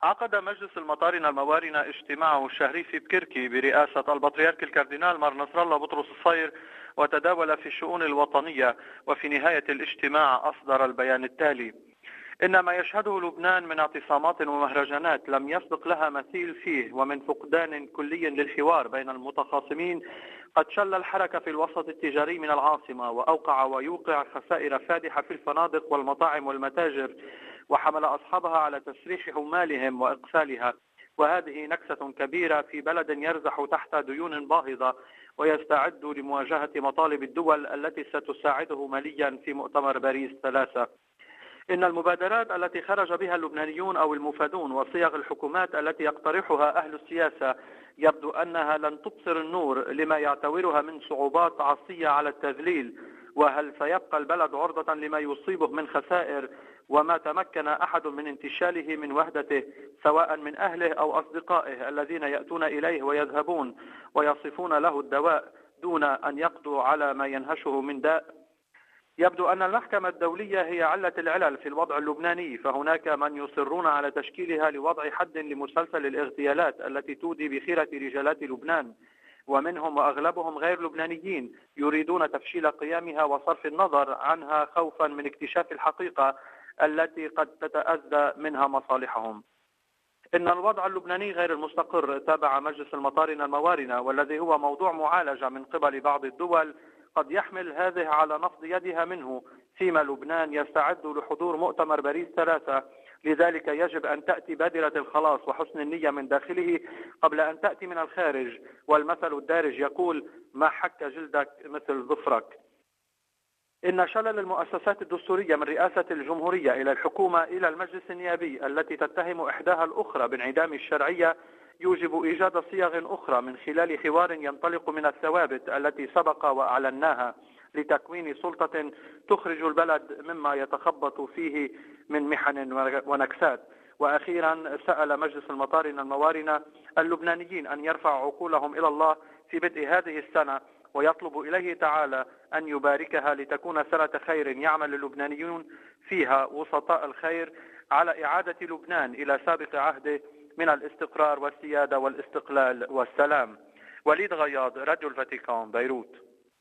عقد مجلس المطارنة الموارنة اجتماعه الشهري في بكركي برئاسة البطريرك الكاردينال مار نصر الله بطرس الصير، وتداول في الشؤون الوطنية. وفي نهاية الاجتماع أصدر البيان التالي: إن ما يشهده لبنان من اعتصامات ومهرجانات لم يسبق لها مثيل فيه، ومن فقدان كلي للحوار بين المتخاصمين، قد شل الحركة في الوسط التجاري من العاصمة، وأوقع ويوقع خسائر فادحة في الفنادق والمطاعم والمتاجر، وحمل أصحابها على تسريح عمالهم وإقفالها. وهذه نكسة كبيرة في بلد يرزح تحت ديون باهظة ويستعد لمواجهة مطالب الدول التي ستساعده ماليا في مؤتمر باريس 3. إن المبادرات التي خرج بها اللبنانيون أو المفادون وصيغ الحكومات التي يقترحها أهل السياسة يبدو أنها لن تبصر النور لما يعتبرها من صعوبات عصية على التذليل. وهل سيبقى البلد عرضة لما يصيبه من خسائر وما تمكن أحد من انتشاله من وحدته، سواء من أهله أو أصدقائه الذين يأتون إليه ويذهبون ويصفون له الدواء دون أن يقضوا على ما ينهشه من داء؟ يبدو أن المحكمة الدولية هي علة العلل في الوضع اللبناني، فهناك من يصرون على تشكيلها لوضع حد لمسلسل الاغتيالات التي تودي بخيرة رجالات لبنان، ومنهم وأغلبهم غير لبنانيين يريدون تفشيل قيامها وصرف النظر عنها خوفا من اكتشاف الحقيقة التي قد تتأذى منها مصالحهم. إن الوضع اللبناني غير المستقر تابع مجلس المطارنة الموارنة، والذي هو موضوع معالجة من قبل بعض الدول قد يحمل هذه على نفض يدها منه، فيما لبنان يستعد لحضور مؤتمر باريس 3. لذلك يجب أن تأتي بادرة الخلاص وحسن النية من داخله قبل أن تأتي من الخارج. والمثل الدارج يقول: ما حك جلدك مثل ظفرك. إن شلل المؤسسات الدستورية من رئاسة الجمهورية إلى الحكومة إلى المجلس النيابي التي تتهم إحداها الأخرى بانعدام الشرعية يوجب إيجاد صيغ أخرى من خلال حوار ينطلق من الثوابت التي سبق وأعلناها لتكوين سلطة تخرج البلد مما يتخبط فيه من محن ونكسات. وأخيرا سأل مجلس المطارنة الموارنة اللبنانيين أن يرفعوا عقولهم إلى الله في بدء هذه السنة، ويطلب إليه تعالى أن يباركها لتكون سنة خير يعمل اللبنانيون فيها وسطاء الخير على إعادة لبنان إلى سابق عهده من الاستقرار والسيادة والاستقلال والسلام. وليد غياض، راديو الفاتيكان، بيروت.